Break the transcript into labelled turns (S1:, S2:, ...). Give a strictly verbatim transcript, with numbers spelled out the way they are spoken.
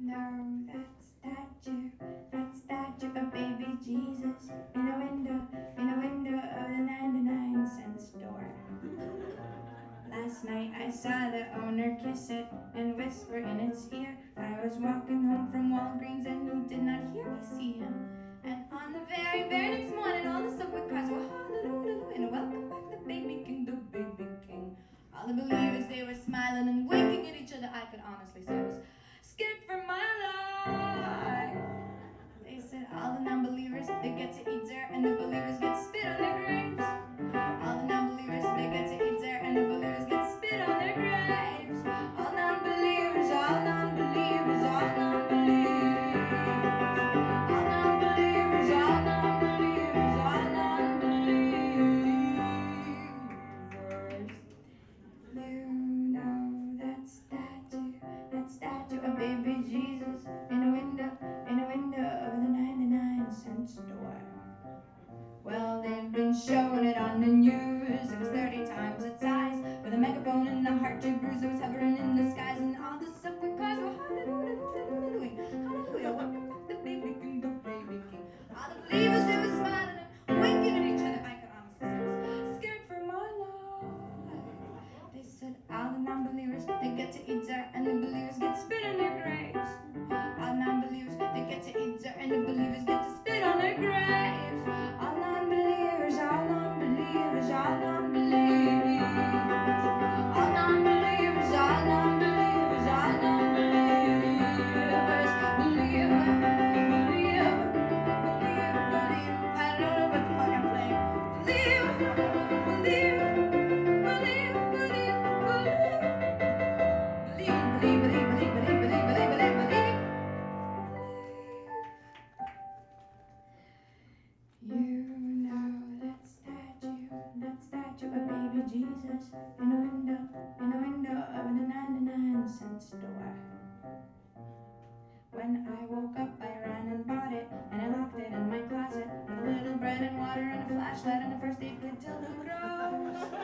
S1: know that statue, that statue of baby Jesus in a window, in a window of the ninety-nine cent store. Last night I saw the owner kiss it and whisper in its ear. I was walking home from Walgreens and he did not hear me see him. And on the very, very next morning, all the subway cars were hallelujah and welcome back the baby king, the baby king. All the believers, they were smiling and winking at each other. I could honestly say I was scared for my life. They said all the non-believers, they get to eat dirt and the believers get spit on their graves. All the non-believers, they get to eat dirt and the believers get spit on their graves. All non-believers, all non-believers, all non-believers. All non-believers, all non-believers, all non-believers. You know that statue, that statue of baby Jesus in a window, in a window of the ninety-nine cent store. Well, they've been showing it on the news. It was thirty times its size, with a megaphone and a heart-shaped bruise that was hovering in the skies, and all the subway cars were hallelujah, hallelujah, hallelujah. Welcome back the baby king, the baby king. All the believers, they were smiling and winking at each other. I could honestly say I was scared for my life. They said all the non-believers, they get to eat dirt and the believers get spit on their graves. All non-believers, they get to eat dirt and the believers get to spit on their graves. All non-believers, all non-believers, all non-believers. All non-believers, all non-believers, all non-believers. Believe, believe, believe, believe. I don't know what the fuck I'm playing. Believe, believe, believe, believe, believe. Believe, believe, believe, believe, believe, believe, believe, believe, believe. You know that statue, that statue of baby Jesus in a window,